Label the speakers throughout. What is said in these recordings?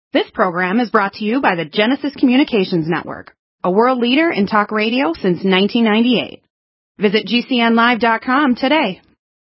Speaker 1: This program is brought to you by the Genesis Communications Network, a world leader in talk radio since 1998. Visit GCNlive.com today.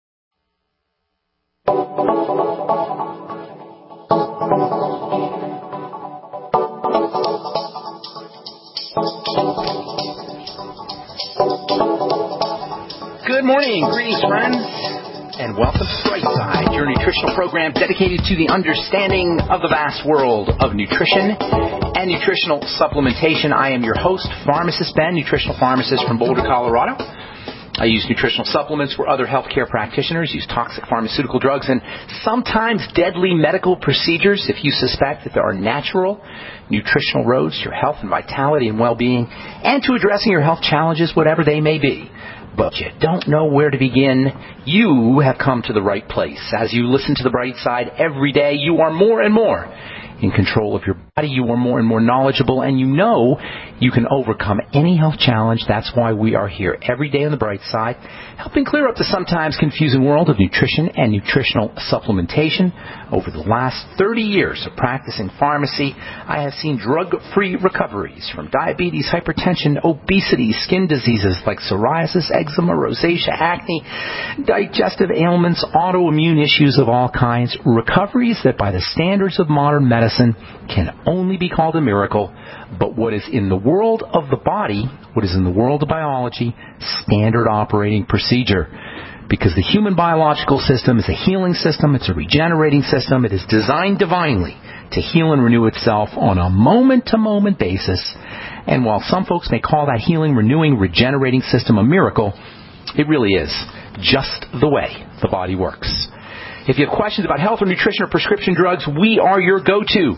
Speaker 2: Good morning, greetings, friends. And welcome to Brightside, your nutritional program dedicated to the understanding of the vast world of nutrition and nutritional supplementation. I am your host, Pharmacist Ben, nutritional pharmacist from Boulder, Colorado. I use nutritional supplements where other healthcare practitioners use toxic pharmaceutical drugs and sometimes deadly medical procedures if you suspect that there are natural nutritional roads to your health and vitality and well-being and to addressing your health challenges, whatever they may be. But you don't know where to begin, you have come to the right place. As you listen to the Bright Side every day, you are more and more in control of your body. You are more and more knowledgeable, and you know you can overcome any health challenge. That's why we are here every day on the Bright Side, helping clear up the sometimes confusing world of nutrition and nutritional supplementation. Over the last 30 years of practicing pharmacy, I have seen drug-free recoveries from diabetes, hypertension, obesity, skin diseases like psoriasis, eczema, rosacea, acne, digestive ailments, autoimmune issues of all kinds, recoveries that by the standards of modern medicine can only be called a miracle, but what is in the world of the body, what is in the world of biology, standard operating procedure. Because the human biological system is a healing system, it's a regenerating system, it is designed divinely to heal and renew itself on a moment-to-moment basis. And while some folks may call that healing, renewing, regenerating system a miracle, it really is just the way the body works. If you have questions about health or nutrition or prescription drugs, we are your go-to.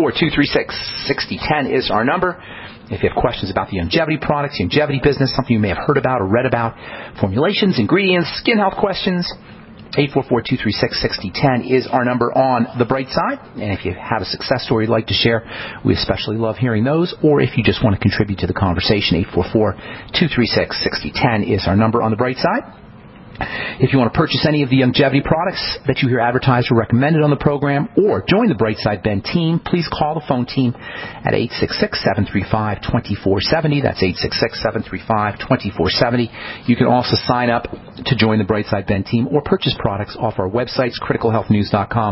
Speaker 2: 844-236-6010 is our number. If you have questions about the longevity products, longevity business, something you may have heard about or read about, formulations, ingredients, skin health questions, 844-236-6010 is our number on the Bright Side. And if you have a success story you'd like to share, we especially love hearing those. Or if you just want to contribute to the conversation, 844-236-6010 is our number on the Bright Side. If you want to purchase any of the longevity products that you hear advertised or recommended on the program, or join the Brightside Ben team, please call the phone team at 866-735-2470. That's 866-735-2470. You can also sign up to join the Brightside Ben team or purchase products off our websites, criticalhealthnews.com,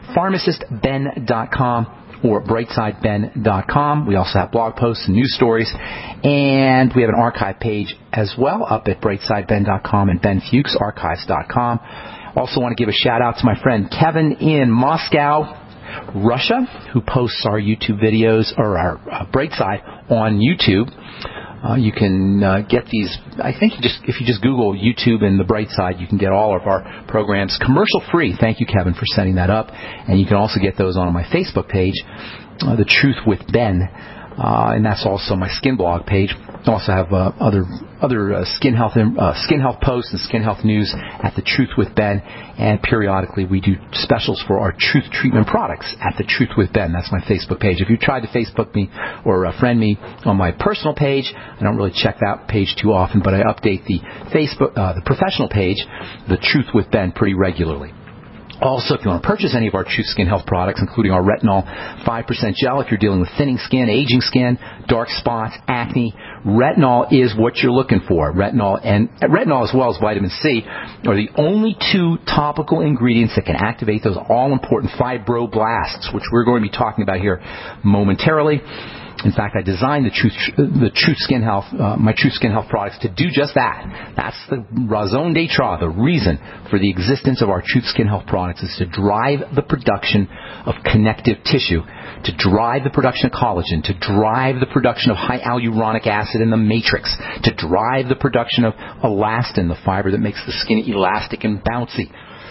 Speaker 2: pharmacistben.com, or brightsideben.com. We also have blog posts and news stories, and we have an archive page as well up at brightsideben.com and benfuchsarchives.com. Also want to give a shout out to my friend Kevin in Moscow, Russia, who posts our YouTube videos, or our Brightside on YouTube. You can get these, I think, if you just Google YouTube and the Bright Side, you can get all of our programs commercial-free. Thank you, Kevin, for setting that up. And you can also get those on my Facebook page, The Truth with Ben, and that's also my skin blog page. I also have other skin health posts and skin health news at The Truth with Ben, and periodically we do specials for our Truth Treatment products at The Truth with Ben. That's my Facebook page. If you tried to Facebook me or friend me on my personal page, I don't really check that page too often, but I update the the professional page, The Truth with Ben, pretty regularly. Also, if you want to purchase any of our Truth Skin Health products, including our Retinol 5% gel, if you're dealing with thinning skin, aging skin, dark spots, acne, Retinol is what you're looking for. Retinol as well as vitamin C are the only two topical ingredients that can activate those all-important fibroblasts, which we're going to be talking about here momentarily. In fact, I designed the Truth Skin Health, my Truth Skin Health products to do just that. That's the raison d'etre, the reason for the existence of our Truth Skin Health products is to drive the production of connective tissue, to drive the production of collagen, to drive the production of high hyaluronic acid in the matrix, to drive the production of elastin, the fiber that makes the skin elastic and bouncy.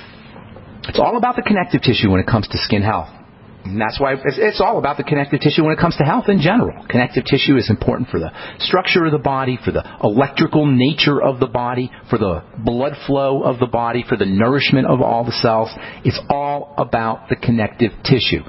Speaker 2: It's all about the connective tissue when it comes to skin health. And that's why it's all about the connective tissue when it comes to health in general. Connective tissue is important for the structure of the body, for the electrical nature of the body, for the blood flow of the body, for the nourishment of all the cells. It's all about the connective tissue.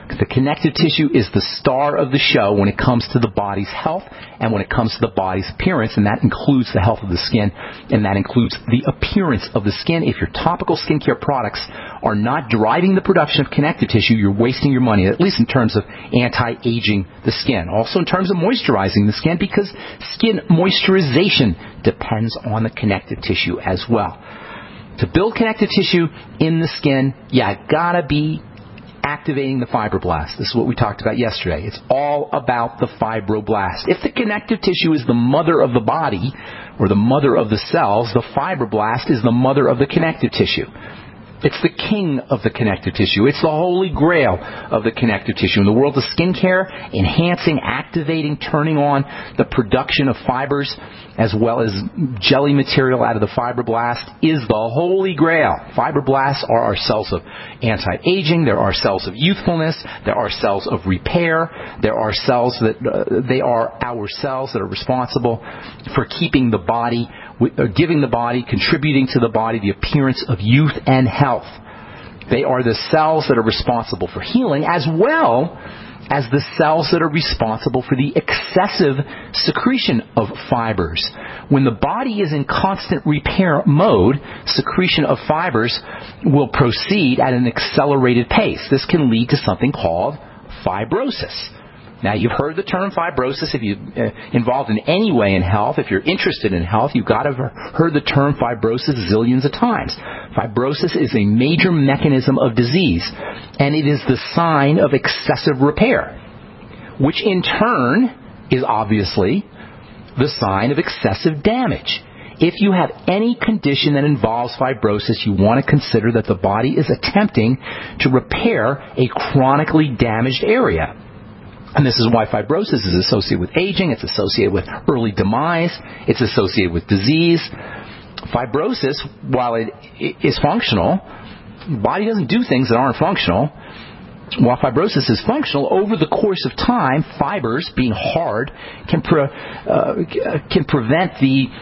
Speaker 2: The connective tissue is the star of the show when it comes to the body's health and when it comes to the body's appearance, and that includes the health of the skin, and that includes the appearance of the skin. If your topical skincare products are not driving the production of connective tissue, you're wasting your money, at least in terms of anti-aging the skin. Also in terms of moisturizing the skin, because skin moisturization depends on the connective tissue as well. To build connective tissue in the skin, you gotta be activating the fibroblast. This is what we talked about yesterday. It's all about the fibroblast. If the connective tissue is the mother of the body, or the mother of the cells, the fibroblast is the mother of the connective tissue. It's the king of the connective tissue. It's the holy grail of the connective tissue. In the world of skincare, enhancing, activating, turning on the production of fibers as well as jelly material out of the fibroblast is the holy grail. Fibroblasts are our cells of anti-aging. They're our cells of youthfulness. They're our cells of repair. They're our cells they are our cells that are responsible for keeping the body, giving the body, contributing to the body the appearance of youth and health. They are the cells that are responsible for healing, as well as the cells that are responsible for the excessive secretion of fibers. When the body is in constant repair mode, secretion of fibers will proceed at an accelerated pace. This can lead to something called fibrosis. Now, you've heard the term fibrosis. If you're involved in any way in health, if you're interested in health, you've got to have heard the term fibrosis zillions of times. Fibrosis is a major mechanism of disease, and it is the sign of excessive repair, which in turn is obviously the sign of excessive damage. If you have any condition that involves fibrosis, you want to consider that the body is attempting to repair a chronically damaged area. And this is why fibrosis is associated with aging, it's associated with early demise, it's associated with disease. Fibrosis, while it is functional, the body doesn't do things that aren't functional. While fibrosis is functional, over the course of time, fibers, being hard, can prevent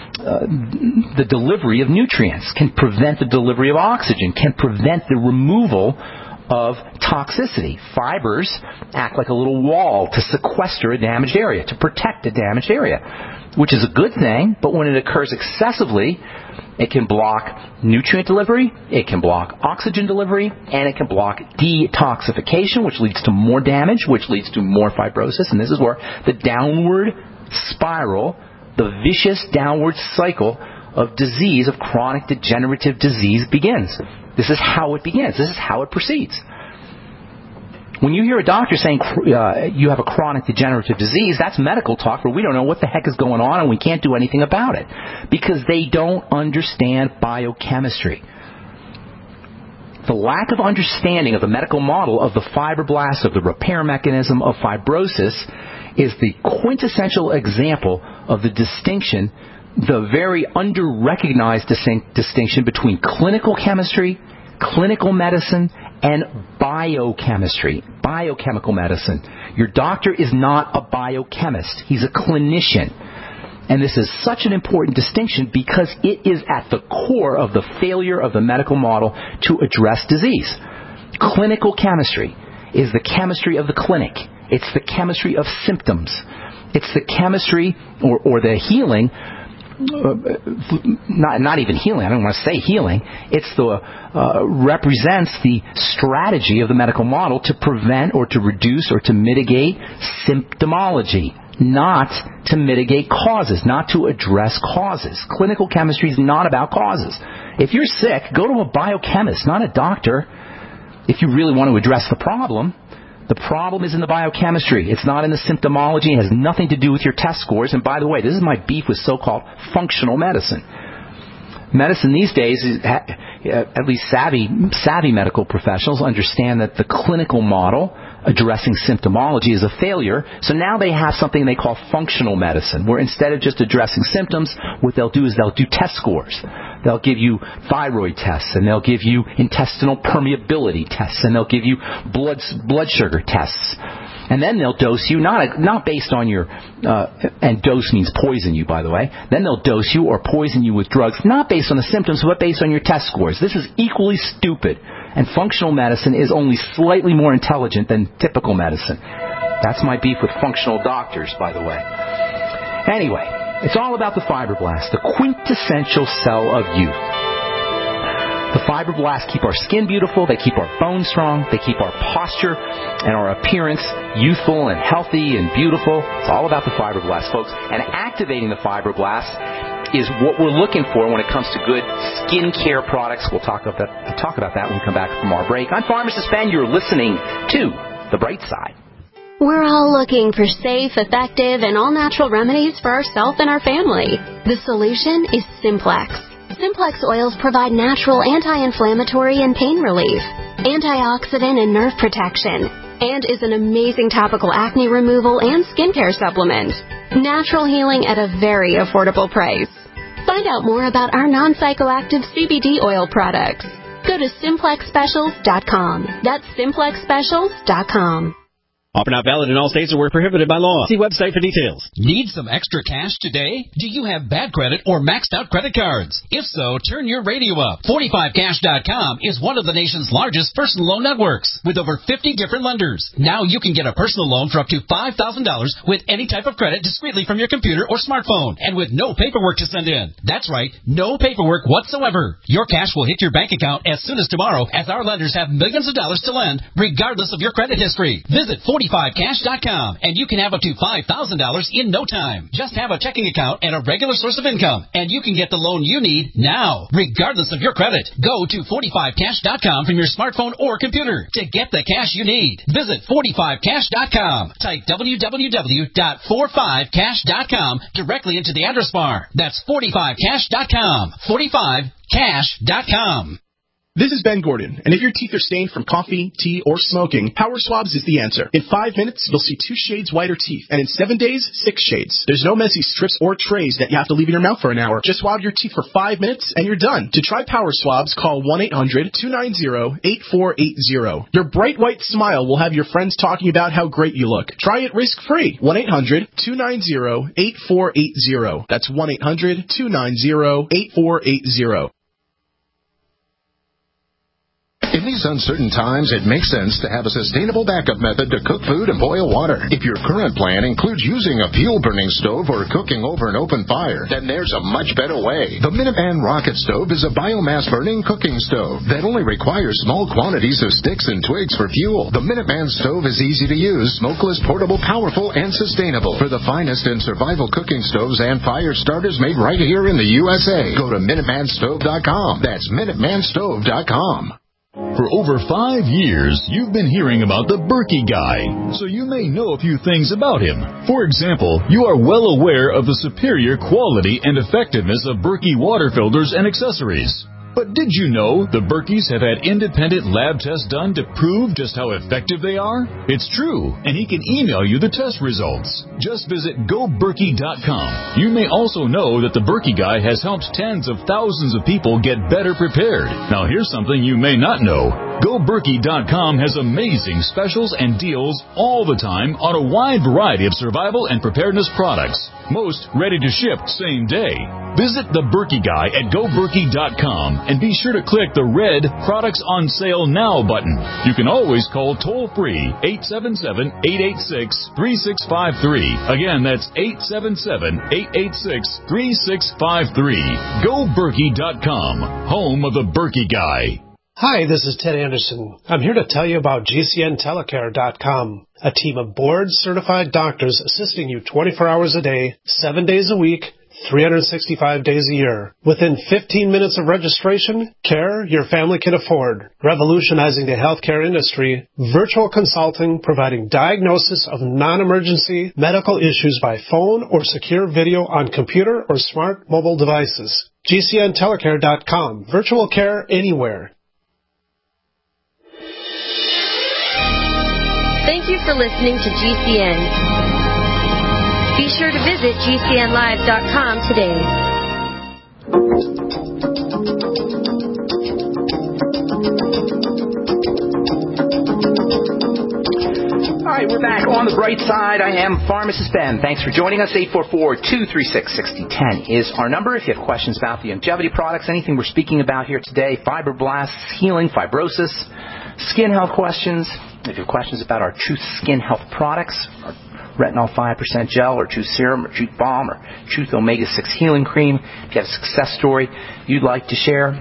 Speaker 2: the delivery of nutrients, can prevent the delivery of oxygen, can prevent the removal of toxicity. Fibers act like a little wall to sequester a damaged area, to protect a damaged area, which is a good thing, but when it occurs excessively, it can block nutrient delivery, it can block oxygen delivery, and it can block detoxification, which leads to more damage, which leads to more fibrosis, and this is where the downward spiral, the vicious downward cycle of disease, of chronic degenerative disease begins. This is how it begins. This is how it proceeds. When you hear a doctor saying you have a chronic degenerative disease, that's medical talk where we don't know what the heck is going on and we can't do anything about it because they don't understand biochemistry. The lack of understanding of the medical model of the fibroblast, of the repair mechanism of fibrosis, is the quintessential example of the distinction, the very under-recognized distinction between clinical chemistry, clinical medicine, and biochemistry, biochemical medicine. Your doctor is not a biochemist. He's a clinician. And this is such an important distinction because it is at the core of the failure of the medical model to address disease. Clinical chemistry is the chemistry of the clinic. It's the chemistry of symptoms. It's the chemistry or the healing. Not even healing. I don't want to say healing. It's represents the strategy of the medical model to prevent or to reduce or to mitigate symptomology, not to mitigate causes, not to address causes. Clinical chemistry is not about causes. If you're sick, go to a biochemist, not a doctor. If you really want to address the problem is in the biochemistry. It's not in the symptomology. It has nothing to do with your test scores. And by the way, this is my beef with so-called functional medicine. Medicine these days, at least savvy medical professionals understand that the clinical model addressing symptomology is a failure. So now they have something they call functional medicine, where instead of just addressing symptoms, what they'll do is they'll do test scores. They'll give you thyroid tests, and they'll give you intestinal permeability tests, and they'll give you blood sugar tests. And then they'll dose you, not based on your, and dose means poison you, by the way. Then they'll dose you or poison you with drugs, not based on the symptoms, but based on your test scores. This is equally stupid. And functional medicine is only slightly more intelligent than typical medicine. That's my beef with functional doctors, by the way. Anyway, it's all about the fibroblasts, the quintessential cell of youth. The fibroblasts keep our skin beautiful, they keep our bones strong, they keep our posture and our appearance youthful and healthy and beautiful. It's all about the fibroblasts, folks. And activating the fibroblasts is what we're looking for when it comes to good skin care products. We'll talk about that when we come back from our break. I'm Pharmacist Ben. You're listening to The Bright Side.
Speaker 3: We're all looking for safe, effective, and all-natural remedies for ourselves and our family. The solution is Simplex. Simplex oils provide natural anti-inflammatory and pain relief, antioxidant and nerve protection, and is an amazing topical acne removal and skincare supplement. Natural healing at a very affordable price. Find out more about our non-psychoactive CBD oil products. Go to SimplexSpecials.com. That's SimplexSpecials.com.
Speaker 4: Offer not valid in all states or where prohibited by law. See website for details.
Speaker 5: Need some extra cash today? Do you have bad credit or maxed out credit cards? If so, turn your radio up. 45cash.com is one of the nation's largest personal loan networks with over 50 different lenders. Now you can get a personal loan for up to $5,000 with any type of credit discreetly from your computer or smartphone and with no paperwork to send in. That's right, no paperwork whatsoever. Your cash will hit your bank account as soon as tomorrow as our lenders have millions of dollars to lend regardless of your credit history. Visit 45cash.com, and you can have up to $5,000 in no time. Just have a checking account and a regular source of income, and you can get the loan you need now, regardless of your credit. Go to 45cash.com from your smartphone or computer to get the cash you need. Visit 45cash.com. Type www.45cash.com directly into the address bar. That's 45cash.com. 45cash.com.
Speaker 6: This is Ben Gordon, and if your teeth are stained from coffee, tea, or smoking, Power Swabs is the answer. In 5 minutes, you'll see 2 shades whiter teeth, and in 7 days, 6 shades. There's no messy strips or trays that you have to leave in your mouth for an hour. Just swab your teeth for 5 minutes, and you're done. To try Power Swabs, call 1-800-290-8480. Your bright white smile will have your friends talking about how great you look. Try it risk-free. 1-800-290-8480. That's 1-800-290-8480.
Speaker 7: In these uncertain times, it makes sense to have a sustainable backup method to cook food and boil water. If your current plan includes using a fuel-burning stove or cooking over an open fire, then there's a much better way. The Minuteman Rocket Stove is a biomass-burning cooking stove that only requires small quantities of sticks and twigs for fuel. The Minuteman Stove is easy to use, smokeless, portable, powerful, and sustainable. For the finest in survival cooking stoves and fire starters made right here in the USA, go to MinutemanStove.com. That's MinutemanStove.com.
Speaker 8: For over 5 years, you've been hearing about the Berkey Guy, so you may know a few things about him. For example, you are well aware of the superior quality and effectiveness of Berkey water filters and accessories. But did you know the Berkeys have had independent lab tests done to prove just how effective they are? It's true, and he can email you the test results. Just visit GoBerkey.com. You may also know that the Berkey Guy has helped tens of thousands of people get better prepared. Now here's something you may not know. GoBerkey.com has amazing specials and deals all the time on a wide variety of survival and preparedness products. Most ready to ship same day. Visit the Berkey Guy at GoBerkey.com and be sure to click the red Products on Sale Now button. You can always call toll-free 877-886-3653. Again, that's 877-886-3653. GoBerkey.com, home of the Berkey Guy.
Speaker 9: Hi, this is Ted Anderson. I'm here to tell you about GCNTelecare.com, a team of board-certified doctors assisting you 24 hours a day, 7 days a week, 365 days a year. Within 15 minutes of registration, care your family can afford. Revolutionizing the healthcare industry, virtual consulting providing diagnosis of non-emergency medical issues by phone or secure video on computer or smart mobile devices. GCNTelecare.com. Virtual care anywhere.
Speaker 3: Thank you for listening to GCN. Be sure to visit GCNlive.com today.
Speaker 2: right, we're back on the bright side. I am Pharmacist Ben. Thanks for joining us. 844-236-6010 is our number. If you have questions about the longevity products, anything we're speaking about here today, fibroblasts, healing, fibrosis, skin health questions. If you have questions about our Truth Skin Health products, our Retinol 5% Gel, or Truth Serum, or Truth Balm, or Truth Omega-6 Healing Cream, if you have a success story you'd like to share,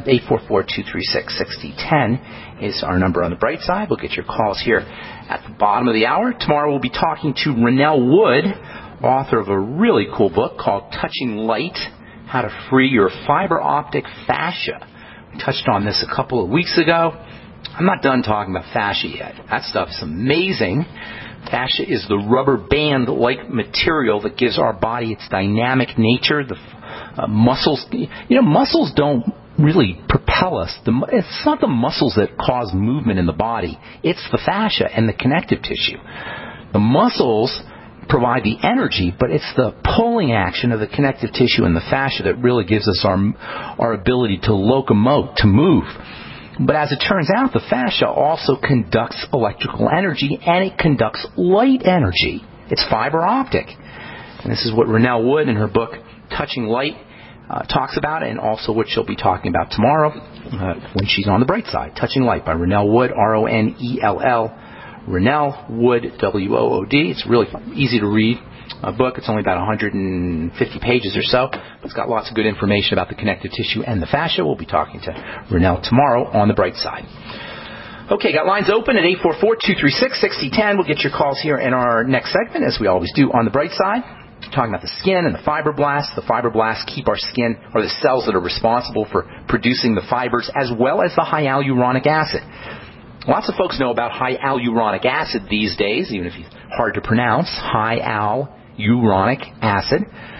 Speaker 2: 844-236-6010 is our number on the bright side. We'll get your calls here at the bottom of the hour. Tomorrow we'll be talking to Rennell Wood, author of a really cool book called Touching Light, How to Free Your Fiber Optic Fascia. We touched on this a couple of weeks ago. I'm not done talking about fascia yet. That stuff's amazing. Fascia is the rubber band-like material that gives our body its dynamic nature. The muscles, muscles don't really propel us. It's not the muscles that cause movement in the body. It's the fascia and the connective tissue. The muscles provide the energy, but it's the pulling action of the connective tissue and the fascia that really gives us our ability to locomote, to move. But as it turns out, the fascia also conducts electrical energy, and it conducts light energy. It's fiber optic. And this is what Rennell Wood in her book, Touching Light, talks about, and also what she'll be talking about tomorrow when she's on the bright side. Touching Light by Rennell Wood, Ronell, Rennell Wood, Wood. It's really easy to read. A book. It's only about 150 pages or so. It's got lots of good information about the connective tissue and the fascia. We'll be talking to Rennell tomorrow on the bright side. Okay, got lines open at 844-236-6010. We'll get your calls here in our next segment, as we always do on the bright side. Talking about the skin and the fibroblasts. The fibroblasts keep our skin, or the cells that are responsible for producing the fibers, as well as the high hyaluronic acid. Lots of folks know about high hyaluronic acid these days, even if it's hard to pronounce. High hyaluronic acid.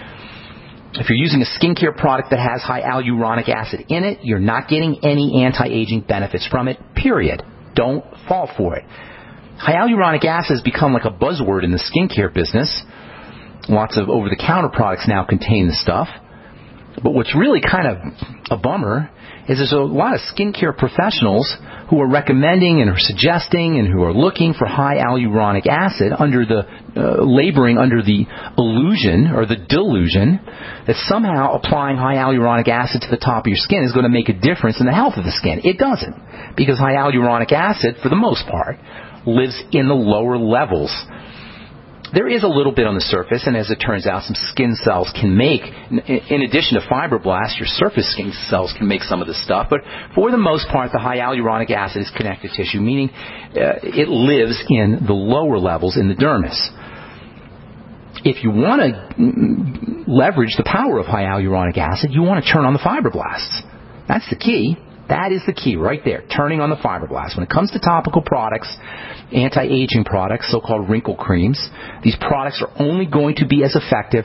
Speaker 2: If you're using a skincare product that has high hyaluronic acid in it, you're not getting any anti-aging benefits from it, period. Don't fall for it. High hyaluronic acid has become like a buzzword in the skincare business. Lots of over-the-counter products now contain the stuff. But what's really kind of a bummer is there's a lot of skincare professionals who are recommending and are suggesting and who are looking for high hyaluronic acid under the laboring under the illusion or the delusion that somehow applying high hyaluronic acid to the top of your skin is going to make a difference in the health of the skin. It doesn't, because high hyaluronic acid, for the most part, lives in the lower levels. There is a little bit on the surface, and as it turns out, some skin cells can make, in addition to fibroblasts, your surface skin cells can make some of this stuff. But for the most part, the high hyaluronic acid is connective tissue, meaning it lives in the lower levels in the dermis. If you want to leverage the power of high hyaluronic acid, you want to turn on the fibroblasts. That's the key. That is the key right there, turning on the fibroblasts. When it comes to topical products, anti-aging products, so-called wrinkle creams, these products are only going to be as effective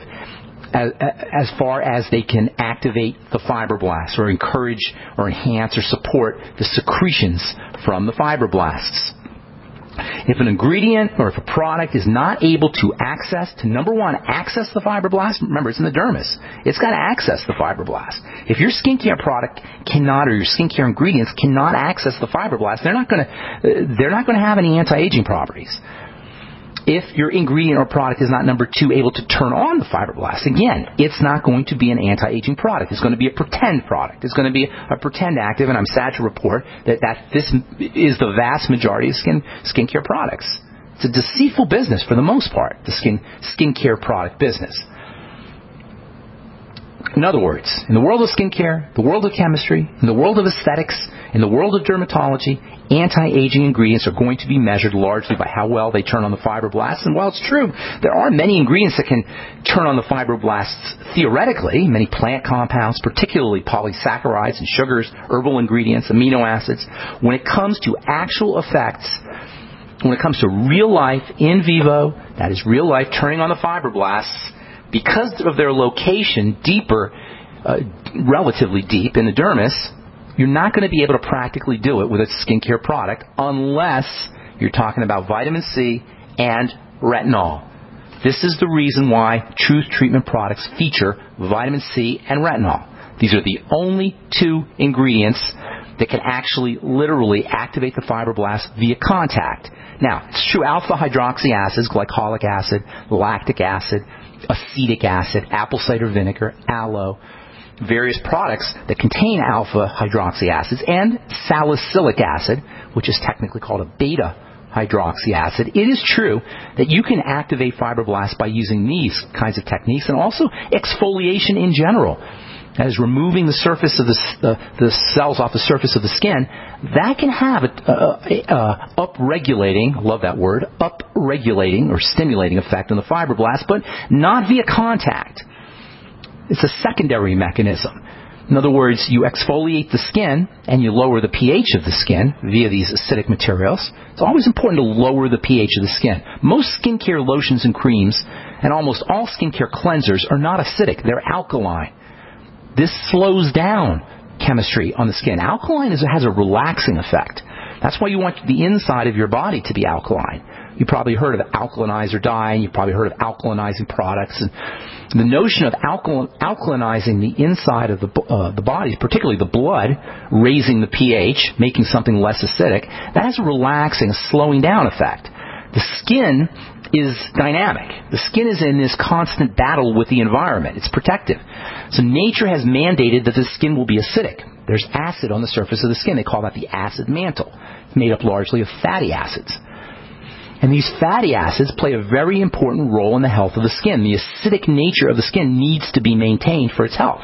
Speaker 2: as far as they can activate the fibroblasts or encourage or enhance or support the secretions from the fibroblasts. If an ingredient or if a product is not able to access the fibroblast, remember it's in the dermis, it's got to access the fibroblast. If your skincare product cannot, or your skincare ingredients cannot access the fibroblast, they're not going to have any anti-aging properties. If your ingredient or product is not, number two, able to turn on the fibroblasts, again, it's not going to be an anti-aging product. It's going to be a pretend product. It's going to be a pretend active, and I'm sad to report that this is the vast majority of skincare products. It's a deceitful business for the most part, the skincare product business. In other words, in the world of skincare, the world of chemistry, in the world of aesthetics, in the world of dermatology, anti-aging ingredients are going to be measured largely by how well they turn on the fibroblasts. And while it's true, there are many ingredients that can turn on the fibroblasts theoretically, many plant compounds, particularly polysaccharides and sugars, herbal ingredients, amino acids. When it comes to actual effects, when it comes to real life, in vivo, that is real life turning on the fibroblasts, because of their location deeper, relatively deep in the dermis, you're not going to be able to practically do it with a skincare product unless you're talking about vitamin C and retinol. This is the reason why Truth Treatment products feature vitamin C and retinol. These are the only two ingredients that can actually literally activate the fibroblasts via contact. Now, it's true, alpha-hydroxy acids, glycolic acid, lactic acid, acetic acid, apple cider vinegar, aloe, various products that contain alpha-hydroxy acids, and salicylic acid, which is technically called a beta-hydroxy acid. It is true that you can activate fibroblasts by using these kinds of techniques, and also exfoliation in general. That is, removing the surface of the cells off the surface of the skin. That can have a up-regulating, love that word, up-regulating or stimulating effect on the fibroblasts, but not via contact. It's a secondary mechanism. In other words, you exfoliate the skin and you lower the pH of the skin via these acidic materials. It's always important to lower the pH of the skin. Most skincare lotions and creams and almost all skincare cleansers are not acidic. They're alkaline. This slows down chemistry on the skin. Alkaline has a relaxing effect. That's why you want the inside of your body to be alkaline. You probably heard of alkalinizer dye, and you've probably heard of alkalinizing products. And the notion of alkalinizing the inside of the body, particularly the blood, raising the pH, making something less acidic, that has a relaxing, slowing down effect. The skin is dynamic. The skin is in this constant battle with the environment. It's protective. So nature has mandated that the skin will be acidic. There's acid on the surface of the skin. They call that the acid mantle. It's made up largely of fatty acids. And these fatty acids play a very important role in the health of the skin. The acidic nature of the skin needs to be maintained for its health.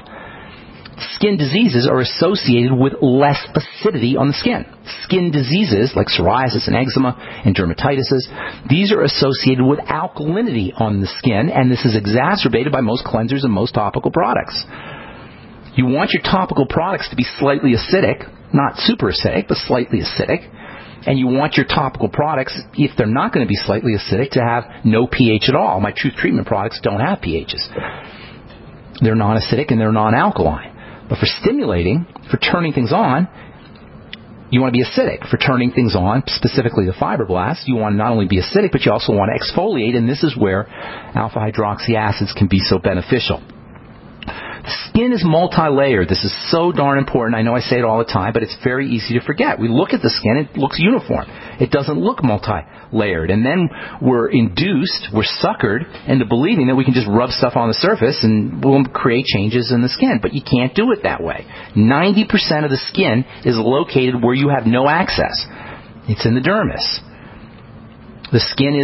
Speaker 2: Skin diseases are associated with less acidity on the skin. Skin diseases like psoriasis and eczema and dermatitis, these are associated with alkalinity on the skin, and this is exacerbated by most cleansers and most topical products. You want your topical products to be slightly acidic, not super acidic, but slightly acidic. And you want your topical products, if they're not going to be slightly acidic, to have no pH at all. My Truth Treatment products don't have pHs. They're non-acidic and they're non-alkaline. But for stimulating, for turning things on, you want to be acidic. For turning things on, specifically the fibroblasts, you want to not only be acidic, but you also want to exfoliate, and this is where alpha-hydroxy acids can be so beneficial. The skin is multi-layered. This is so darn important. I know I say it all the time, but it's very easy to forget. We look at the skin, it looks uniform. It doesn't look multi-layered. And then we're suckered into believing that we can just rub stuff on the surface and we'll create changes in the skin. But you can't do it that way. 90% of the skin is located where you have no access. It's in the dermis. The skin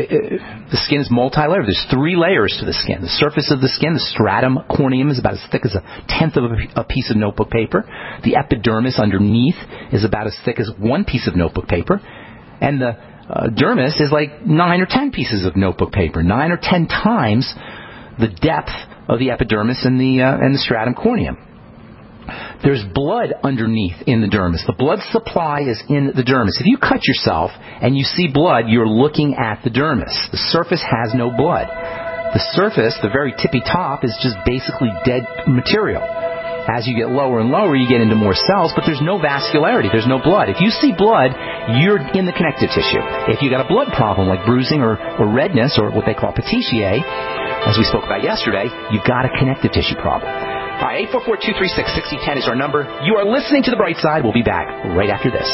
Speaker 2: is multi-layered. There's 3 layers to the skin. The surface of the skin, the stratum corneum, is about as thick as a tenth of a piece of notebook paper. The epidermis underneath is about as thick as 1 piece of notebook paper. And the dermis is like 9 or 10 pieces of notebook paper, 9 or 10 times the depth of the epidermis and the stratum corneum. There's blood underneath in the dermis. The blood supply is in the dermis. If you cut yourself and you see blood, you're looking at the dermis. The surface has no blood. The surface, the very tippy top, is just basically dead material. As you get lower and lower, you get into more cells, but there's no vascularity. There's no blood. If you see blood, you're in the connective tissue. If you got a blood problem like bruising or redness or what they call petechiae, as we spoke about yesterday, you've got a connective tissue problem. All right, 844-236-6010 is our number. You are listening to The Bright Side. We'll be back right after this.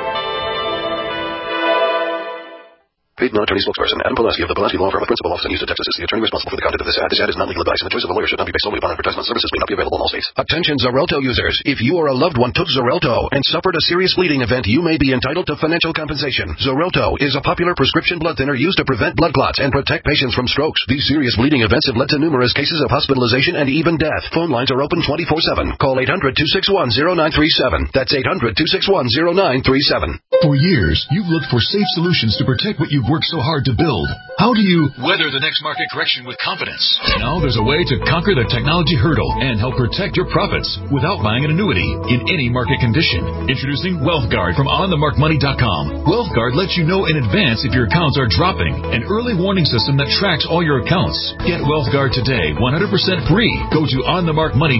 Speaker 10: Paid non-attorney spokesperson Adam Pulaski of the Pulaski Law Firm, a principal office in Houston, Texas, is the attorney responsible for the content of this ad. This ad is not legal advice, and the choice of a lawyer should not be based solely upon advertisement. Services may not be available in all states. Attention Xarelto users. If you or a loved one took Xarelto and suffered a serious bleeding event, you may be entitled to financial compensation. Xarelto is a popular prescription blood thinner used to prevent blood clots and protect patients from strokes. These serious bleeding events have led to numerous cases of hospitalization and even death. Phone lines are open 24/7. Call 800-261-0937. That's 800-261-0937.
Speaker 8: For years, you've looked for safe solutions to protect what you've worked so hard to build. How do you weather the next market correction with confidence? Now there's a way to conquer the technology hurdle and help protect your profits without buying an annuity in any market condition. Introducing WealthGuard from OnTheMarkMoney.com. WealthGuard lets you know in advance if your accounts are dropping. An early warning system that tracks all your accounts. Get WealthGuard today, 100% free. Go to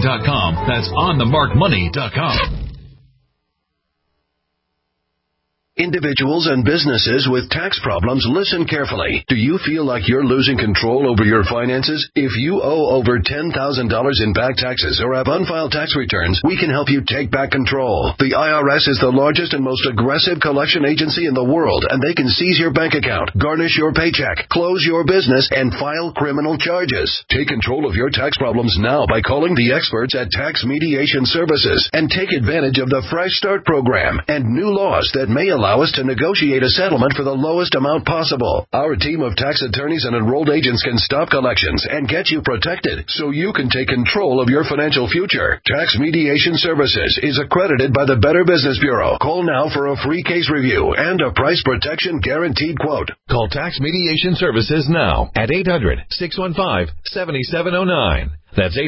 Speaker 8: OnTheMarkMoney.com. That's OnTheMarkMoney.com.
Speaker 10: Individuals and businesses with tax problems, listen carefully. Do you feel like you're losing control over your finances? If you owe over $10,000 in back taxes or have unfiled tax returns, we can help you take back control. The IRS is the largest and most aggressive collection agency in the world, and they can seize your bank account, garnish your paycheck, close your business, and file criminal charges. Take control of your tax problems now by calling the experts at Tax Mediation Services and take advantage of the Fresh Start program and new laws that may allow us to negotiate a settlement for the lowest amount possible. Our team of tax attorneys and enrolled agents can stop collections and get you protected so you can take control of your financial future. Tax Mediation Services is accredited by the Better Business Bureau. Call now for a free case review and a price protection guaranteed quote.
Speaker 11: Call Tax Mediation Services now at 800-615-7709. That's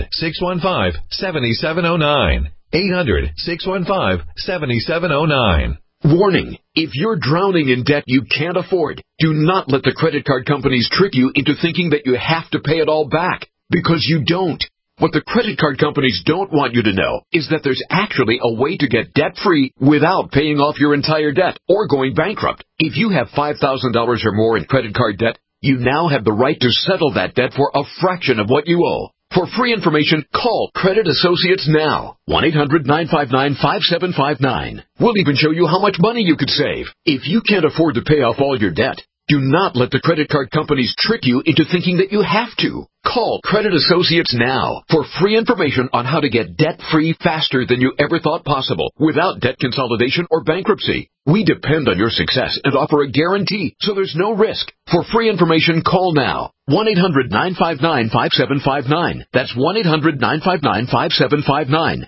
Speaker 11: 800-615-7709. 800-615-7709.
Speaker 12: Warning, if you're drowning in debt you can't afford, do not let the credit card companies trick you into thinking that you have to pay it all back, because you don't. What the credit card companies don't want you to know is that there's actually a way to get debt-free without paying off your entire debt or going bankrupt. If you have $5,000 or more in credit card debt, you now have the right to settle that debt for a fraction of what you owe. For free information, call Credit Associates now. 1-800-959-5759. We'll even show you how much money you could save. If you can't afford to pay off all your debt, do not let the credit card companies trick you into thinking that you have to. Call Credit Associates now for free information on how to get debt-free faster than you ever thought possible without debt consolidation or bankruptcy. We depend on your success and offer a guarantee, so there's no risk. For free information, call now. 1-800-959-5759. That's 1-800-959-5759.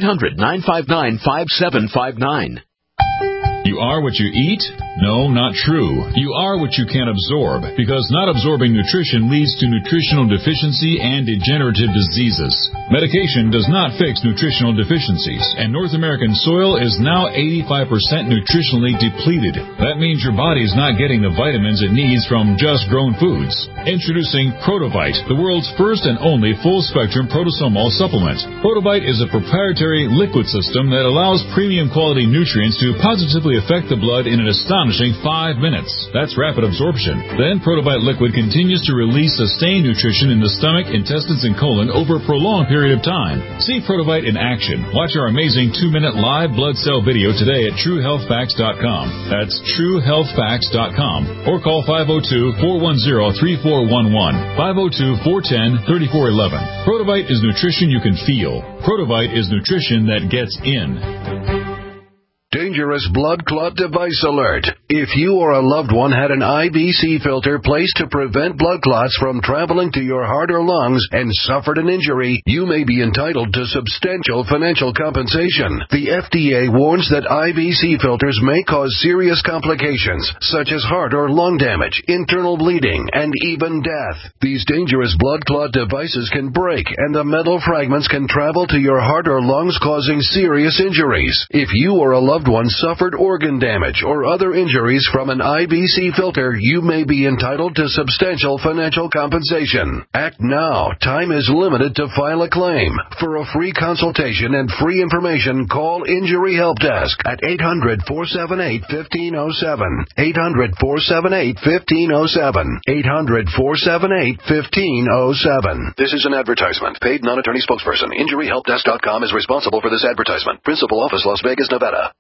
Speaker 12: 1-800-959-5759.
Speaker 8: You are what you eat? No, not true. You are what you can absorb, because not absorbing nutrition leads to nutritional deficiency and degenerative diseases. Medication does not fix nutritional deficiencies, and North American soil is now 85% nutritionally depleted. That means your body is not getting the vitamins it needs from just grown foods. Introducing Protovite, the world's first and only full-spectrum protosomal supplement. Protovite is a proprietary liquid system that allows premium quality nutrients to positively affect the blood in an astonishing 5 minutes. That's rapid absorption. Then Protovite liquid continues to release sustained nutrition in the stomach, intestines, and colon over a prolonged period of time. See Protovite in action. Watch our amazing 2-minute live blood cell video today at TrueHealthFacts.com. That's TrueHealthFacts.com. Or call 502-410-3411. 502-410-3411. Protovite is nutrition you can feel. Protovite is nutrition that gets in.
Speaker 10: Dangerous blood clot device alert. If you or a loved one had an IBC filter placed to prevent blood clots from traveling to your heart or lungs and suffered an injury, you may be entitled to substantial financial compensation. The FDA warns that IBC filters may cause serious complications, such as heart or lung damage, internal bleeding, and even death. These dangerous blood clot devices can break, and the metal fragments can travel to your heart or lungs, causing serious injuries. If you or a loved one suffered organ damage or other injuries from an IBC filter, you may be entitled to substantial financial compensation. Act now. Time is limited to file a claim. For a free consultation and free information, call Injury Help Desk at 800-478-1507. 800-478-1507. 800-478-1507. This is an advertisement. Paid non-attorney spokesperson. InjuryHelpDesk.com is responsible for this advertisement. Principal office, Las Vegas, Nevada.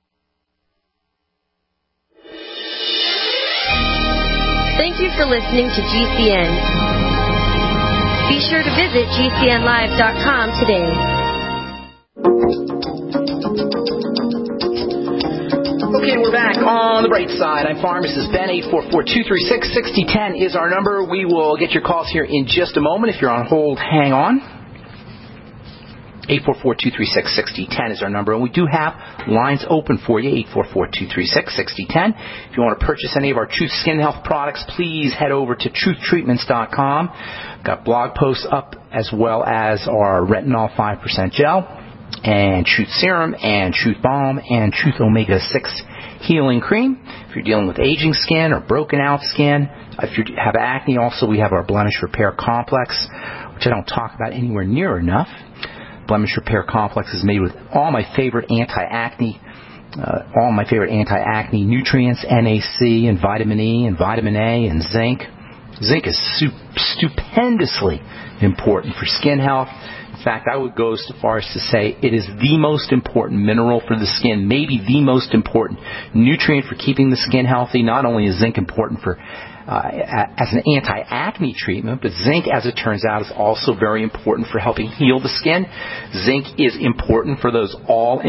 Speaker 13: Thank you for listening to GCN. Be sure to visit GCNlive.com today.
Speaker 2: Okay, we're back on the bright side. I'm Pharmacist Ben. 844-236-6010 is our number. We will get your calls here in just a moment. If you're on hold, hang on. 844-236-6010 is our number, and we do have lines open for you, 844-236-6010. If you want to purchase any of our Truth Skin Health products, please head over to truthtreatments.com. Got blog posts up, as well as our Retinol 5% gel, and Truth Serum, and Truth Balm, and Truth Omega-6 Healing Cream. If you're dealing with aging skin or broken out skin, if you have acne, also we have our Blemish Repair Complex, which I don't talk about anywhere near enough. Blemish Repair Complex is made with all my favorite anti-acne all my favorite anti-acne nutrients, NAC and vitamin E and vitamin A and zinc. Zinc is stupendously important for skin health. In fact, I would go so far as to say it is the most important mineral for the skin, maybe the most important nutrient for keeping the skin healthy. Not only is zinc important for as an anti-acne treatment, but zinc, as it turns out, is also very important for helping heal the skin. Zinc is important for those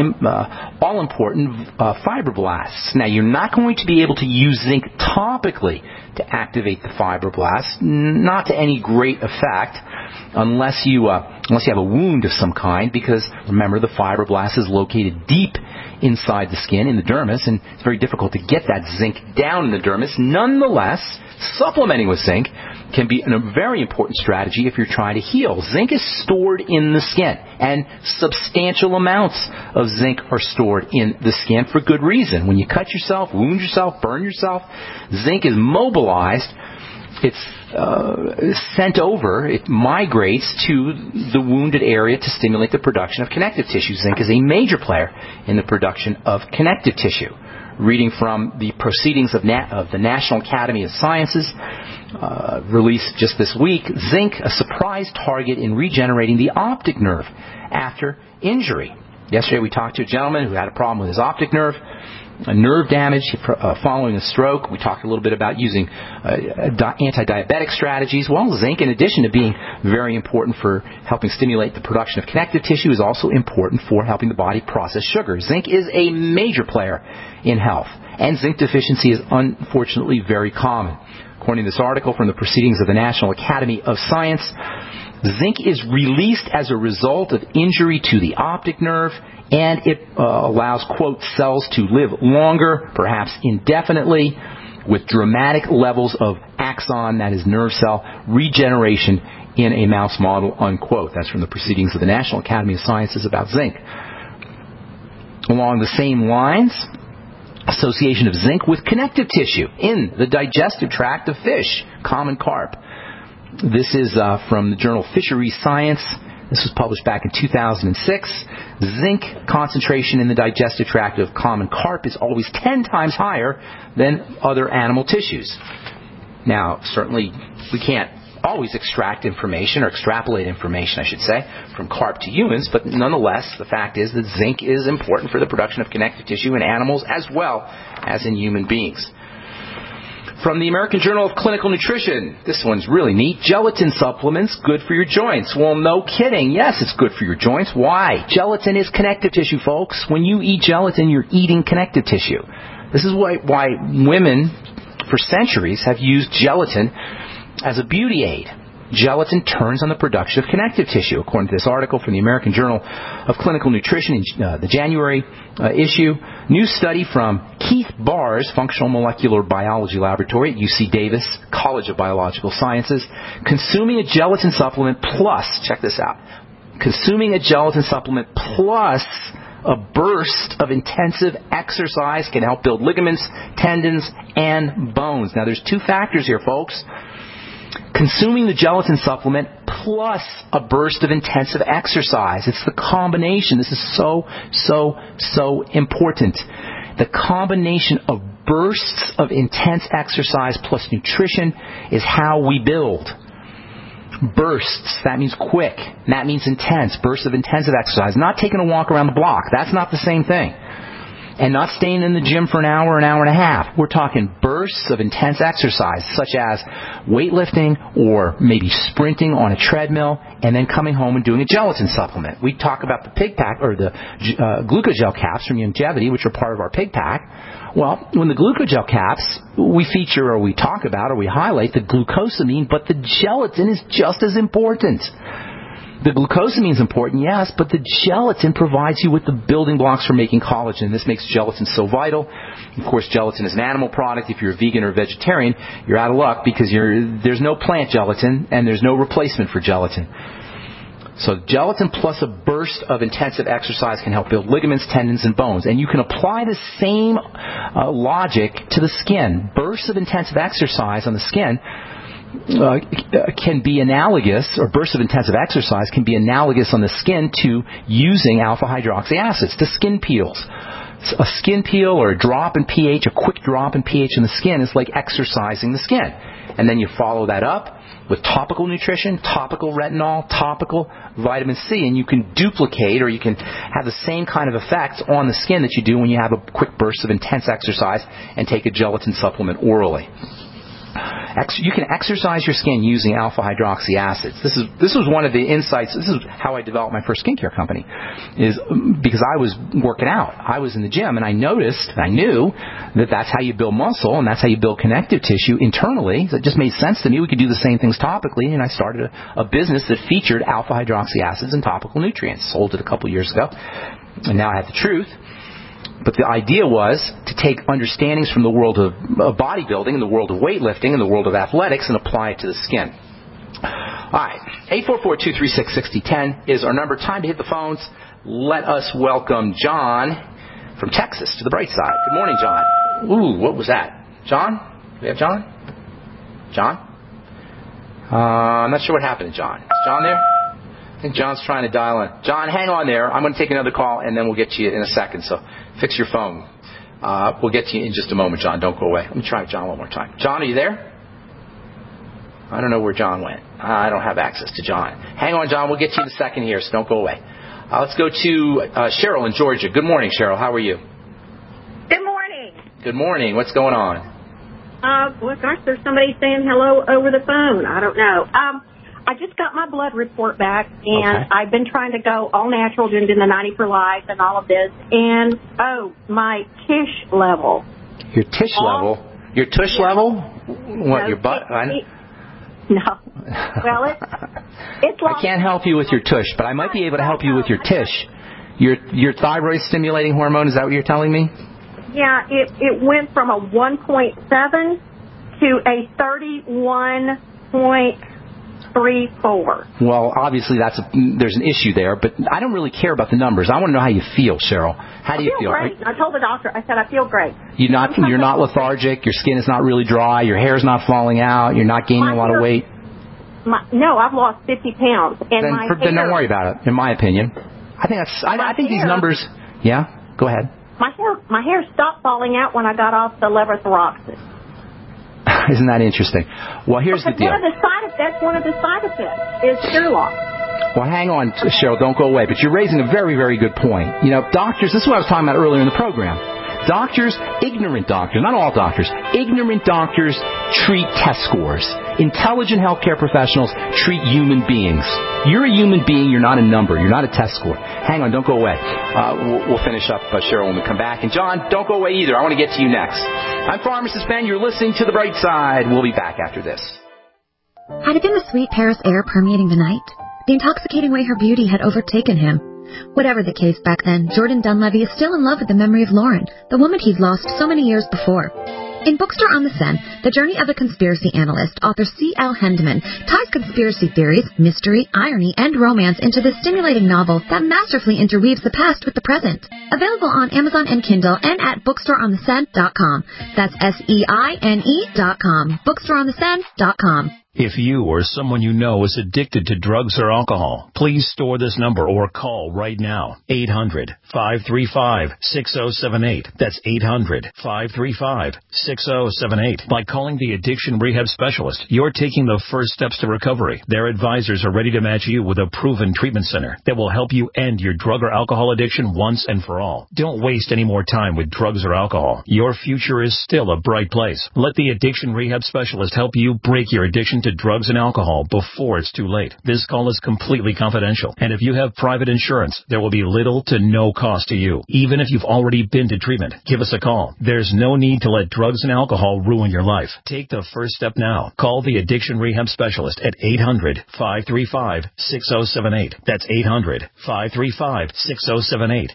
Speaker 2: all-important fibroblasts. Now, you're not going to be able to use zinc topically to activate the fibroblasts, not to any great effect, unless you have a wound of some kind, because remember, the fibroblast is located deep inside the skin in the dermis, and it's very difficult to get that zinc down in the dermis. Nonetheless, supplementing with zinc can be a very important strategy if you're trying to heal. Zinc is stored in the skin, and substantial amounts of zinc are stored in the skin for good reason. When you cut yourself, wound yourself, burn yourself, zinc is mobilized. It's sent over, it migrates to the wounded area to stimulate the production of connective tissue. Zinc is a major player in the production of connective tissue. Reading from the Proceedings of the National Academy of Sciences, released just this week, zinc, a surprise target in regenerating the optic nerve after injury. Yesterday we talked to a gentleman who had a problem with his optic nerve, a nerve damage following a stroke. We talked a little bit about using anti-diabetic strategies. Well, zinc, in addition to being very important for helping stimulate the production of connective tissue, is also important for helping the body process sugar. Zinc is a major player in health, and zinc deficiency is unfortunately very common. According to this article from the Proceedings of the National Academy of Science, zinc is released as a result of injury to the optic nerve, and it allows, quote, cells to live longer, perhaps indefinitely, with dramatic levels of axon, that is nerve cell, regeneration in a mouse model, unquote. That's from the Proceedings of the National Academy of Sciences about zinc. Along the same lines, association of zinc with connective tissue in the digestive tract of fish, common carp. This is from the journal Fisheries Science. This was published back in 2006. Zinc concentration in the digestive tract of common carp is always 10 times higher than other animal tissues. Now, certainly we can't always extract information, or extrapolate information, I should say, from carp to humans, but nonetheless, the fact is that zinc is important for the production of connective tissue in animals as well as in human beings. From the American Journal of Clinical Nutrition, this one's really neat. Gelatin supplements, good for your joints. Well, no kidding. Yes, it's good for your joints. Why? Gelatin is connective tissue, folks. When you eat gelatin, you're eating connective tissue. This is why women, for centuries, have used gelatin as a beauty aid. Gelatin turns on the production of connective tissue, according to this article from the American Journal of Clinical Nutrition in the January issue. New study from Keith Barr's Functional Molecular Biology Laboratory at UC Davis College of Biological Sciences. Consuming a gelatin supplement plus, check this out, consuming a gelatin supplement plus a burst of intensive exercise can help build ligaments, tendons, and bones. Now, there's two factors here, folks. Consuming the gelatin supplement plus a burst of intensive exercise. It's the combination. This is so important. The combination of bursts of intense exercise plus nutrition is how we build. Bursts, that means quick. That means intense. Bursts of intensive exercise. Not taking a walk around the block. That's not the same thing. And not staying in the gym for an hour and a half. We're talking bursts of intense exercise, such as weightlifting or maybe sprinting on a treadmill, and then coming home and doing a gelatin supplement. We talk about the pig pack, or the glucogel caps from Youngevity, which are part of our pig pack. Well, when the glucogel caps, we feature or we talk about or we highlight the glucosamine, but the gelatin is just as important. The glucosamine is important, yes, but the gelatin provides you with the building blocks for making collagen. This makes gelatin so vital. Of course, gelatin is an animal product. If you're a vegan or a vegetarian, you're out of luck because there's no plant gelatin and there's no replacement for gelatin. So gelatin plus a burst of intensive exercise can help build ligaments, tendons, and bones. And you can apply the same logic to the skin. Bursts of intensive exercise on the skin can be analogous, or bursts of intensive exercise can be analogous on the skin to using alpha hydroxy acids, to skin peels. A skin peel or a drop in pH, a quick drop in pH in the skin is like exercising the skin. And then you follow that up with topical nutrition, topical retinol, topical vitamin C, and you can duplicate or you can have the same kind of effects on the skin that you do when you have a quick burst of intense exercise and take a gelatin supplement orally. You can exercise your skin using alpha hydroxy acids. This was one of the insights. This is how I developed my first skincare company, is because I was working out. I was in the gym, and I knew that that's how you build muscle and that's how you build connective tissue internally. So it just made sense to me. We could do the same things topically, and I started a business that featured alpha hydroxy acids and topical nutrients. Sold it a couple years ago, and now I have the truth. But the idea was to take understandings from the world of bodybuilding and the world of weightlifting and the world of athletics and apply it to the skin. All right, 844-236-6010 is our number. Time to hit the phones. Let us welcome John from Texas to the bright side. Good morning, John. Ooh, what was that? John? Do we have John? John? I'm not sure what happened to John. Is John there? I think John's trying to dial in. John, hang on there. I'm going to take another call, and then we'll get to you in a second. So fix your phone. We'll get to you in just a moment, John. Don't go away. Let me try John one more time. John, are you there? I don't know where John went. I don't have access to John. Hang on, John. We'll get to you in a second here, so don't go away. Let's go to Cheryl in Georgia. Good morning, Cheryl. How are you?
Speaker 14: Good morning.
Speaker 2: Good morning. What's going on?
Speaker 14: Well, gosh, there's somebody saying hello over the phone. I don't know. I just got my blood report back, and I've been trying to go all natural, doing the 90 for life and all of this. And, my TISH level.
Speaker 2: Your TISH level? Your TISH level? What,
Speaker 14: no,
Speaker 2: your butt?
Speaker 14: No. Well, it's
Speaker 2: I can't help you with your tush, but I might be able to help you with your tish. Your thyroid stimulating hormone, is that what you're telling me?
Speaker 14: Yeah, it went from a 1.7 to a 31.34.
Speaker 2: Well, obviously there's an issue there, but I don't really care about the numbers. I want to know how you feel, Cheryl. How do you feel?
Speaker 14: Great. I told the doctor, I said I feel great.
Speaker 2: You're not lethargic. Your skin is not really dry. Your hair's not falling out. You're not gaining a lot of weight.
Speaker 14: No, I've lost 50 pounds. And
Speaker 2: then don't worry about it. In my opinion, I think these numbers. Yeah, go ahead.
Speaker 14: My hair stopped falling out when I got off the levothyroxine.
Speaker 2: Isn't that interesting? Well, here's the deal.
Speaker 14: That's one of the side effects is hair loss.
Speaker 2: Well, hang on, Cheryl, don't go away. But you're raising a very, very good point. You know, doctors, this is what I was talking about earlier in the program. Doctors, ignorant doctors, not all doctors, ignorant doctors treat test scores. Intelligent healthcare professionals treat human beings. You're a human being, you're not a number, you're not a test score. Hang on, don't go away. We'll finish up, Cheryl, when we come back. And John, don't go away either. I want to get to you next. I'm Pharmacist Ben. You're listening to The Bright Side. We'll be back after this.
Speaker 15: Had it been the sweet Paris air permeating the night? The intoxicating way her beauty had overtaken him? Whatever the case back then, Jordan Dunleavy is still in love with the memory of Lauren, the woman he'd lost so many years before. In Bookstore on the Seine, the journey of a conspiracy analyst, author C.L. Hendeman ties conspiracy theories, mystery, irony, and romance into this stimulating novel that masterfully interweaves the past with the present. Available on Amazon and Kindle and at bookstoreontheseine.com. That's SEINE.com. Bookstoreontheseine.com.
Speaker 16: If you or someone you know is addicted to drugs or alcohol, please store this number or call right now. 800-535-6078. That's 800-535-6078. By calling the Addiction Rehab Specialist, you're taking the first steps to recovery. Their advisors are ready to match you with a proven treatment center that will help you end your drug or alcohol addiction once and for all. Don't waste any more time with drugs or alcohol. Your future is still a bright place. Let the Addiction Rehab Specialist help you break your addiction to drugs and alcohol before it's too late. This call is completely confidential, and if you have private insurance, there will be little to no cost to you. Even if you've already been to treatment, give us a call. There's no need to let drugs and alcohol ruin your life. Take the first step now. Call the Addiction Rehab Specialist at 800-535-6078. That's 800-535-6078.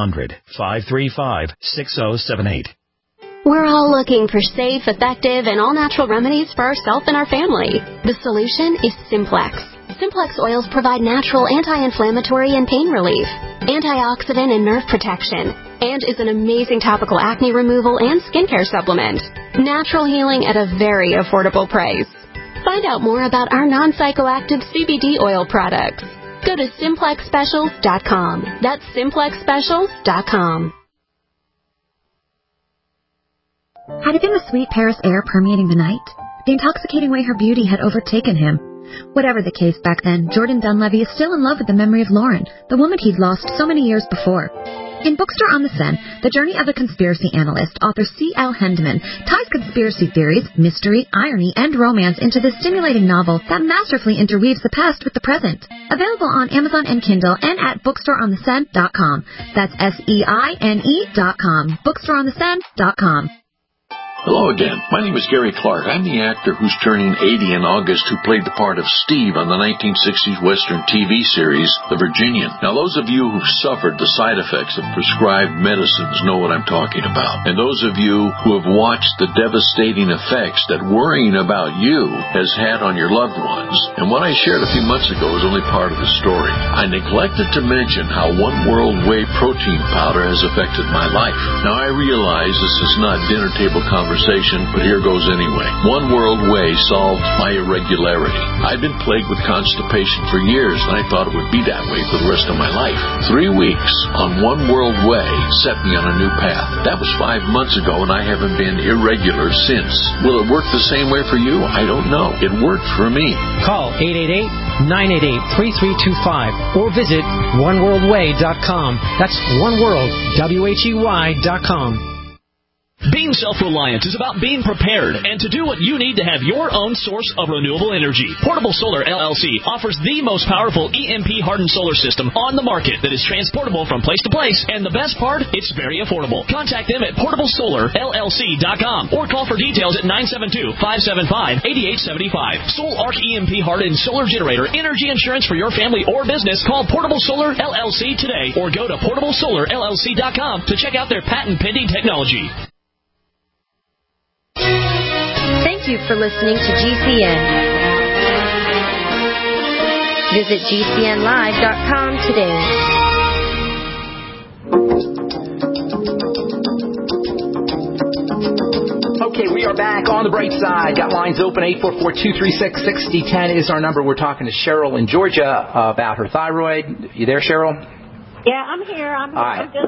Speaker 16: 800-535-6078.
Speaker 3: We're all looking for safe, effective, and all-natural remedies for ourselves and our family. The solution is Simplex. Simplex oils provide natural anti-inflammatory and pain relief, antioxidant and nerve protection, and is an amazing topical acne removal and skincare supplement. Natural healing at a very affordable price. Find out more about our non-psychoactive CBD oil products. Go to SimplexSpecials.com. That's SimplexSpecials.com.
Speaker 15: Had it been the sweet Paris air permeating the night? The intoxicating way her beauty had overtaken him? Whatever the case back then, Jordan Dunleavy is still in love with the memory of Lauren, the woman he'd lost so many years before. In Bookstore on the Seine, the journey of a conspiracy analyst, author C.L. Hendeman ties conspiracy theories, mystery, irony, and romance into this stimulating novel that masterfully interweaves the past with the present. Available on Amazon and Kindle and at bookstoreontheseine.com. That's SEINE.com. Bookstoreontheseine.com.
Speaker 17: Hello again. My name is Gary Clark. I'm the actor who's turning 80 in August who played the part of Steve on the 1960s Western TV series, The Virginian. Now, those of you who've suffered the side effects of prescribed medicines know what I'm talking about. And those of you who have watched the devastating effects that worrying about you has had on your loved ones. And what I shared a few months ago is only part of the story. I neglected to mention how One World Whey protein powder has affected my life. Now, I realize this is not dinner table conversation, but here goes anyway. One World Whey solved my irregularity. I've been plagued with constipation for years, and I thought it would be that way for the rest of my life. 3 weeks on One World Whey set me on a new path. That was 5 months ago, and I haven't been irregular since. Will it work the same way for you? I don't know. It worked for me.
Speaker 18: Call 888-988-3325 or visit oneworldwhey.com. That's oneworld, WHEY.com.
Speaker 4: Being self-reliant is about being prepared and to do what you need to have your own source of renewable energy. Portable Solar LLC offers the most powerful EMP-hardened solar system on the market that is transportable from place to place, and the best part, it's very affordable. Contact them at portablesolarllc.com or call for details at 972-575-8875. Soul Arc EMP-hardened solar generator energy insurance for your family or business. Call Portable Solar LLC today or go to portablesolarllc.com to check out their patent-pending technology.
Speaker 13: Thank you for listening to GCN. Visit GCNlive.com today.
Speaker 2: Okay, we are back on the bright side. Got lines open. 844-236-6010 is our number. We're talking to Cheryl in Georgia about her thyroid. You there, Cheryl?
Speaker 14: Yeah, I'm here. I'm
Speaker 2: right.
Speaker 14: just...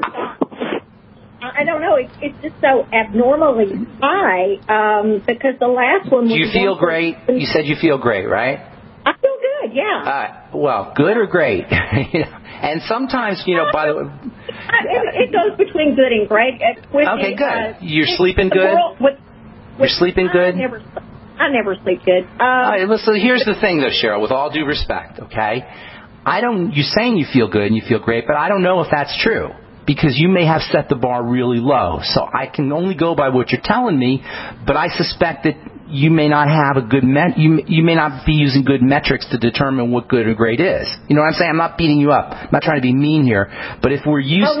Speaker 14: I don't know. It's just so abnormally high because the last one was...
Speaker 2: Do you feel great? You said you feel great, right?
Speaker 14: I feel good, yeah.
Speaker 2: Well, good or great? And sometimes, by the way...
Speaker 14: It goes between good and great.
Speaker 2: Okay, good. You're sleeping good? You're sleeping good?
Speaker 14: I never sleep good.
Speaker 2: Listen, here's the thing, though, Cheryl, with all due respect, okay? You're saying you feel good and you feel great, but I don't know if that's true. Because you may have set the bar really low. So I can only go by what you're telling me, but I suspect that you may not have a good you may not be using good metrics to determine what good or great is. You know what I'm saying? I'm not beating you up. I'm not trying to be mean here, but if we're used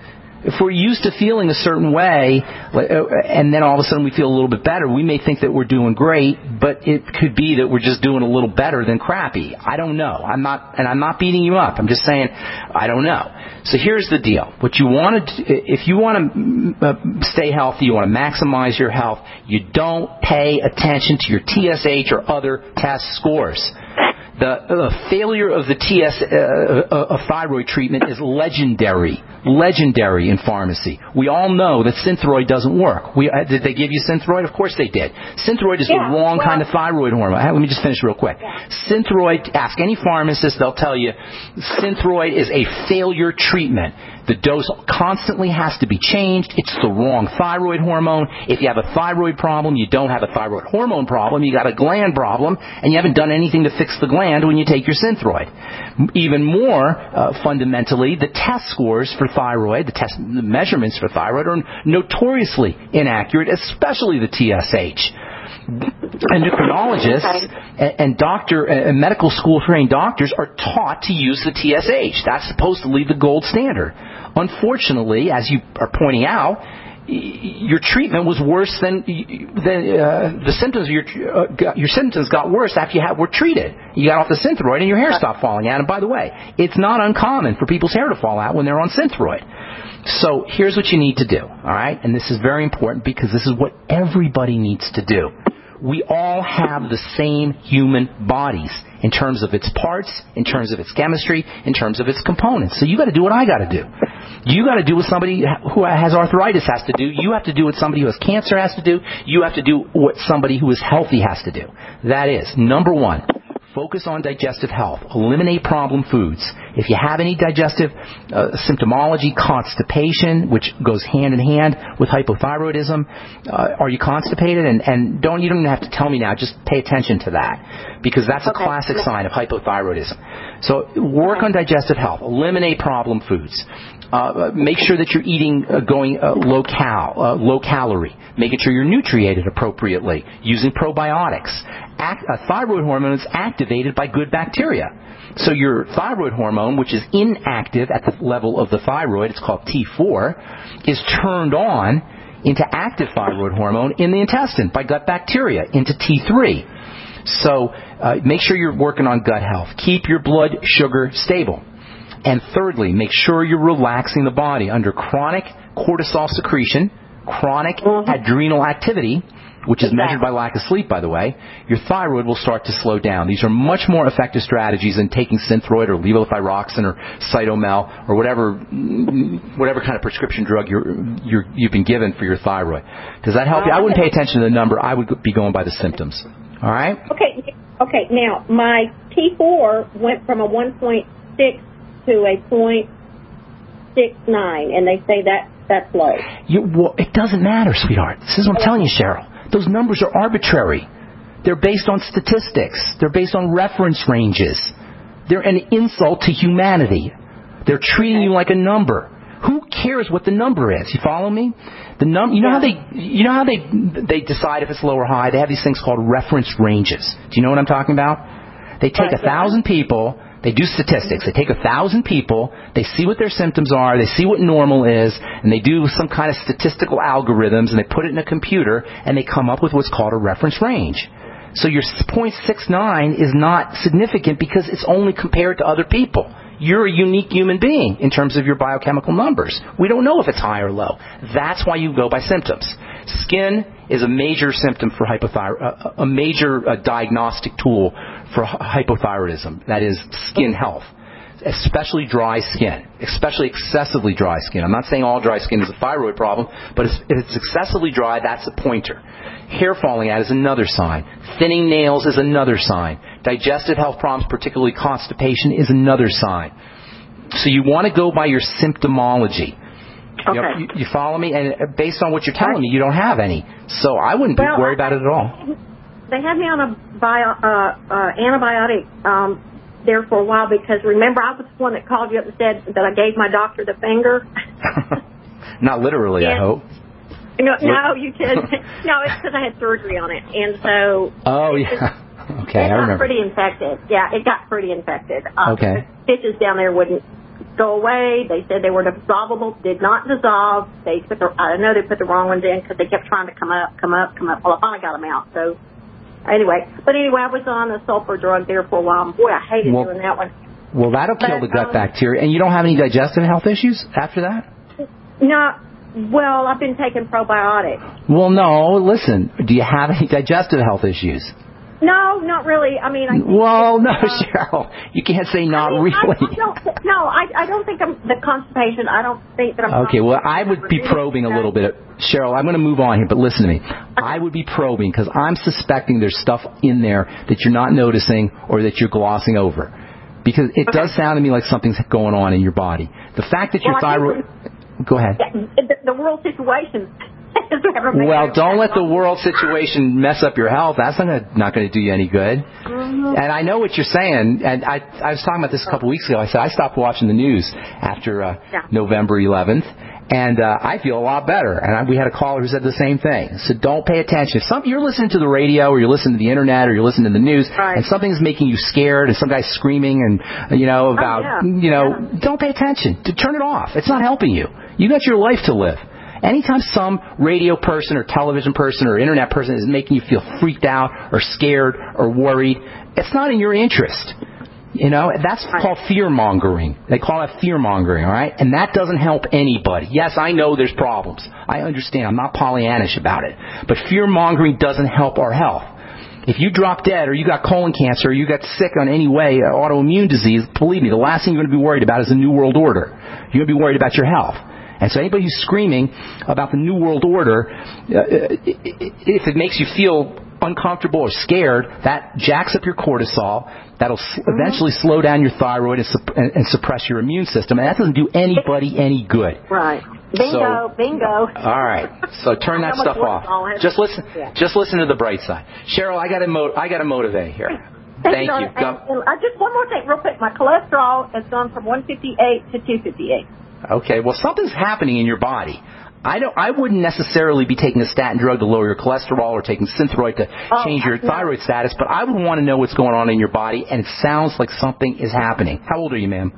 Speaker 2: to feeling a certain way, and then all of a sudden we feel a little bit better, we may think that we're doing great, but it could be that we're just doing a little better than crappy. I don't know. I'm not beating you up. I'm just saying I don't know. So here's the deal. What you want to, if you want to stay healthy, you want to maximize your health, you don't pay attention to your TSH or other test scores. The failure of the thyroid treatment is legendary in pharmacy. We all know that Synthroid doesn't work. Did they give you Synthroid? Of course they did. Synthroid is the wrong kind of thyroid hormone. Let me just finish real quick. Synthroid, ask any pharmacist, they'll tell you Synthroid is a failure treatment. The dose constantly has to be changed. It's the wrong thyroid hormone. If you have a thyroid problem, you don't have a thyroid hormone problem. You got a gland problem, and you haven't done anything to fix the gland when you take your Synthroid. Even more fundamentally, the test scores for thyroid, the measurements for thyroid are notoriously inaccurate, especially the TSH. Endocrinologists and medical school trained doctors are taught to use the TSH. That's supposed to be the gold standard. Unfortunately, as you are pointing out, your treatment was worse than the symptoms. Your symptoms got worse after you were treated. You got off the Synthroid and your hair stopped falling out. And by the way, it's not uncommon for people's hair to fall out when they're on Synthroid. So here's what you need to do, all right? And this is very important because this is what everybody needs to do. We all have the same human bodies in terms of its parts, in terms of its chemistry, in terms of its components. So you got to do what I got to do. You got to do what somebody who has arthritis has to do. You have to do what somebody who has cancer has to do. You have to do what somebody who is healthy has to do. That is, number one, focus on digestive health. Eliminate problem foods. If you have any digestive symptomology, constipation, which goes hand in hand with hypothyroidism, are you constipated? And you don't have to tell me now. Just pay attention to that, because that's a classic sign of hypothyroidism. So work on digestive health. Eliminate problem foods. Make sure that you're eating low calorie. Making sure you're nutriated appropriately. Using probiotics. Thyroid hormone is activated by good bacteria. So your thyroid hormone, which is inactive at the level of the thyroid, it's called T4, is turned on into active thyroid hormone in the intestine by gut bacteria into T3. So make sure you're working on gut health. Keep your blood sugar stable. And thirdly, make sure you're relaxing the body. Under chronic cortisol secretion, chronic adrenal activity, which is measured by lack of sleep, by the way, your thyroid will start to slow down. These are much more effective strategies than taking Synthroid or levothyroxine or Cytomel or whatever kind of prescription drug you've been given for your thyroid. Does that help you? I wouldn't pay attention to the number. I would be going by the symptoms. All right?
Speaker 14: Okay. Now, my T4 went from a 1.6 to a 0.69, and they say that's low.
Speaker 2: Well, it doesn't matter, sweetheart. This is what I'm telling you, Cheryl. Those numbers are arbitrary. They're based on statistics. They're based on reference ranges. They're an insult to humanity. They're treating you like a number. Who cares what the number is? You follow me? You know how they decide if it's low or high? They have these things called reference ranges. Do you know what I'm talking about? They take 1,000 people. They do statistics. They take 1,000 people, they see what their symptoms are, they see what normal is, and they do some kind of statistical algorithms, and they put it in a computer, and they come up with what's called a reference range. So your 0.69 is not significant because it's only compared to other people. You're a unique human being in terms of your biochemical numbers. We don't know if it's high or low. That's why you go by symptoms. Skin is a major symptom for a major diagnostic tool for hypothyroidism. That is skin health, especially dry skin, especially excessively dry skin. I'm not saying all dry skin is a thyroid problem, but if it's excessively dry, that's a pointer. Hair falling out is another sign. Thinning nails is another sign. Digestive health problems, particularly constipation, is another sign. So you want to go by your symptomology.
Speaker 14: Okay.
Speaker 2: You follow me? And based on what you're telling me, you don't have any. So I wouldn't worry about it at all.
Speaker 14: They had me on a antibiotic there for a while because, remember, I was the one that called you up and said that I gave my doctor the finger.
Speaker 2: Not literally, I hope.
Speaker 14: No, you didn't. No, it's because I had surgery on it. And so...
Speaker 2: Oh, yeah. Okay, I remember.
Speaker 14: It got pretty infected. Yeah, it got pretty infected.
Speaker 2: Okay.
Speaker 14: The stitches down there wouldn't go away. They said they were dissolvable, did not dissolve. I know they put the wrong ones in because they kept trying to come up. Well, I finally got them out. So anyway, I was on the sulfur drug there for a while. And boy, I hated doing that one.
Speaker 2: Well, that'll kill the gut bacteria. And you don't have any digestive health issues after that?
Speaker 14: No. Well, I've been taking probiotics.
Speaker 2: Well, no. Listen, do you have any digestive health issues?
Speaker 14: No, not really. I mean,
Speaker 2: Cheryl, you can't say not really.
Speaker 14: I don't think I'm the constipation. I don't think that I'm.
Speaker 2: Okay, well, I would be probing a little bit. Cheryl, I'm going to move on here, but listen to me. I would be probing because I'm suspecting there's stuff in there that you're not noticing or that you're glossing over. Because it does sound to me like something's going on in your body. The fact that your thyroid... Go ahead.
Speaker 14: The world situation.
Speaker 2: Well, don't let the world situation mess up your health. That's not going to do you any good. Mm-hmm. And I know what you're saying. And I was talking about this a couple weeks ago. I said I stopped watching the news after November 11th. And I feel a lot better. And we had a caller who said the same thing. So don't pay attention. If you're listening to the radio or you're listening to the internet or you're listening to the news and something's making you scared and some guy's screaming and, don't pay attention. Turn it off. It's not helping you. You got your life to live. Anytime some radio person or television person or internet person is making you feel freaked out or scared or worried, it's not in your interest. That's called fear-mongering. They call that fear-mongering, all right? And that doesn't help anybody. Yes, I know there's problems. I understand. I'm not Pollyannish about it. But fear-mongering doesn't help our health. If you drop dead or you got colon cancer or you got sick on any way, autoimmune disease, believe me, the last thing you're going to be worried about is the New World Order. You're going to be worried about your health. And so anybody who's screaming about the New World Order, if it makes you feel uncomfortable or scared, that jacks up your cortisol. That'll eventually slow down your thyroid and suppress your immune system. And that doesn't do anybody any good.
Speaker 14: Right. Bingo.
Speaker 2: All right. So turn that stuff off. Just listen to the bright side. Cheryl, I got to motivate here. Thank you.
Speaker 14: And just one more thing real quick. My cholesterol has gone from 158 to 258.
Speaker 2: Okay. Well, something's happening in your body. I wouldn't necessarily be taking a statin drug to lower your cholesterol or taking Synthroid to change your thyroid status, but I would want to know what's going on in your body, and it sounds like something is happening. How old are you, ma'am?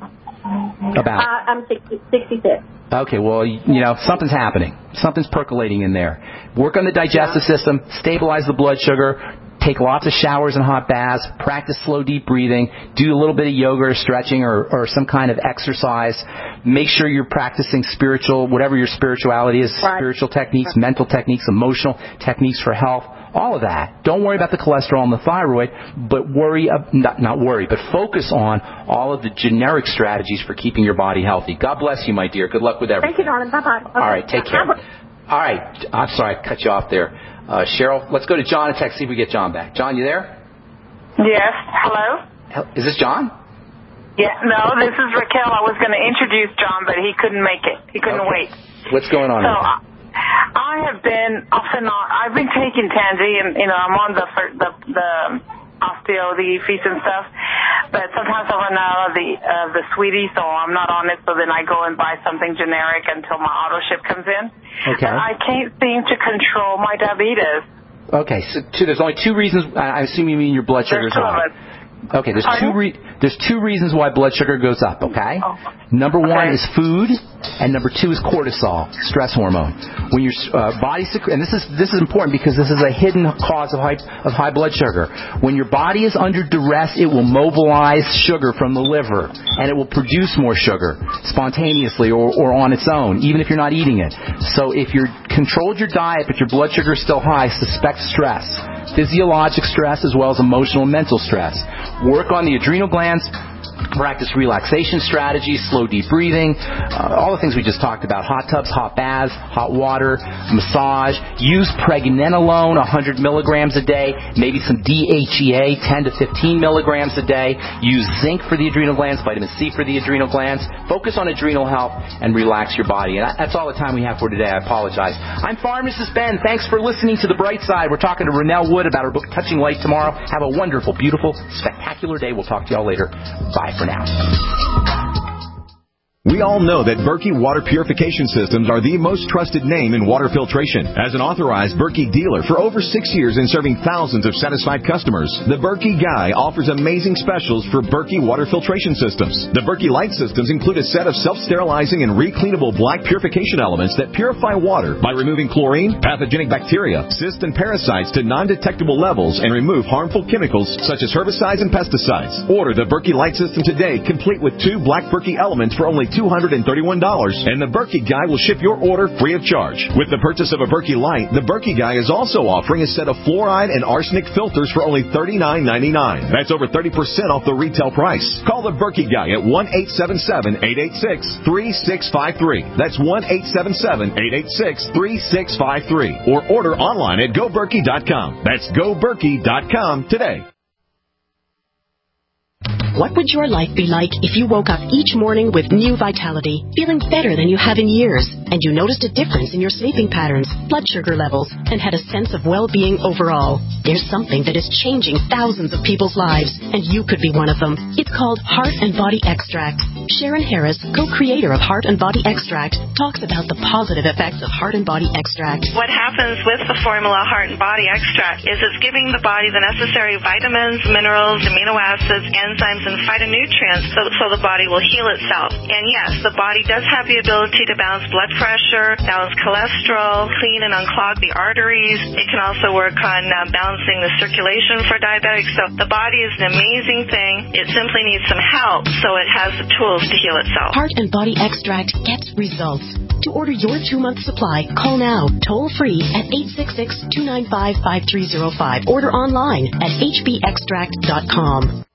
Speaker 14: I'm 66.
Speaker 2: Okay, well, something's happening. Something's percolating in there. Work on the digestive system, stabilize the blood sugar, take lots of showers and hot baths, practice slow, deep breathing, do a little bit of yoga or stretching or some kind of exercise. Make sure you're practicing whatever your spirituality is, spiritual techniques, mental techniques, emotional techniques for health, all of that. Don't worry about the cholesterol and the thyroid, but but focus on all of the generic strategies for keeping your body healthy. God bless you, my dear. Good luck with everything.
Speaker 14: Thank you, darling. Bye-bye. Okay.
Speaker 2: All right, take care. All right, I'm sorry I cut you off there. Cheryl, let's go to John and see if we get John back. John, you there?
Speaker 19: Yes. Hello?
Speaker 2: Is this John?
Speaker 19: Yeah. No, this is Raquel. I was going to introduce John, but he couldn't make it. He couldn't wait.
Speaker 2: What's going on?
Speaker 19: So I have been off and on. I've been taking Tansy, and I'm on the osteo, the feast and stuff. But sometimes I run out of the sweetie, so I'm not on it. So then I go and buy something generic until my auto ship comes in.
Speaker 2: Okay.
Speaker 19: And I can't seem to control my diabetes.
Speaker 2: Okay, so there's only two reasons. I assume you mean your blood sugar is high. Okay, there's two reasons why blood sugar goes up, okay? Number one is food, and number two is cortisol, stress hormone. When your body and this is important because this is a hidden cause of high blood sugar. When your body is under duress, it will mobilize sugar from the liver, and it will produce more sugar spontaneously or on its own, even if you're not eating it. So if you've controlled your diet but your blood sugar is still high, suspect stress. Physiologic stress as well as emotional and mental stress. Work on the adrenal glands. Practice relaxation strategies, slow, deep breathing, all the things we just talked about. Hot tubs, hot baths, hot water, massage. Use pregnenolone, 100 milligrams a day. Maybe some DHEA, 10 to 15 milligrams a day. Use zinc for the adrenal glands, vitamin C for the adrenal glands. Focus on adrenal health and relax your body. And that's all the time we have for today. I apologize. I'm Pharmacist Ben. Thanks for listening to The Bright Side. We're talking to Renelle Wood about her book, Touching Light, tomorrow. Have a wonderful, beautiful, spectacular day. We'll talk to y'all later. Bye for now.
Speaker 20: We all know that Berkey Water Purification Systems are the most trusted name in water filtration. As an authorized Berkey dealer for over 6 years and serving thousands of satisfied customers, the Berkey Guy offers amazing specials for Berkey water filtration systems. The Berkey Light systems include a set of self-sterilizing and recleanable black purification elements that purify water by removing chlorine, pathogenic bacteria, cysts, and parasites to non-detectable levels and remove harmful chemicals such as herbicides and pesticides. Order the Berkey Light system today, complete with 2 black Berkey elements for only $231, and the Berkey Guy will ship your order free of charge. With the purchase of a Berkey Light, the Berkey Guy is also offering a set of fluoride and arsenic filters for only $39.99. That's over 30% off the retail price. Call the Berkey Guy at 1-877-886-3653. That's 1-877-886-3653. Or order online at GoBerkey.com. That's GoBerkey.com today.
Speaker 21: What would your life be like if you woke up each morning with new vitality, feeling better than you have in years, and you noticed a difference in your sleeping patterns, blood sugar levels, and had a sense of well-being overall? There's something that is changing thousands of people's lives, and you could be one of them. It's called Heart and Body Extract. Sharon Harris, co-creator of Heart and Body Extract, talks about the positive effects of Heart and Body Extract.
Speaker 22: What happens with the formula Heart and Body Extract is it's giving the body the necessary vitamins, minerals, amino acids, enzymes, and phytonutrients so the body will heal itself. And yes, the body does have the ability to balance blood pressure, balance cholesterol, clean and unclog the arteries. It can also work on balancing the circulation for diabetics. So the body is an amazing thing. It simply needs some help, so it has the tools to heal itself.
Speaker 21: Heart and Body Extract gets results. To order your 2-month supply, call now, toll-free at 866-295-5305. Order online at hbextract.com.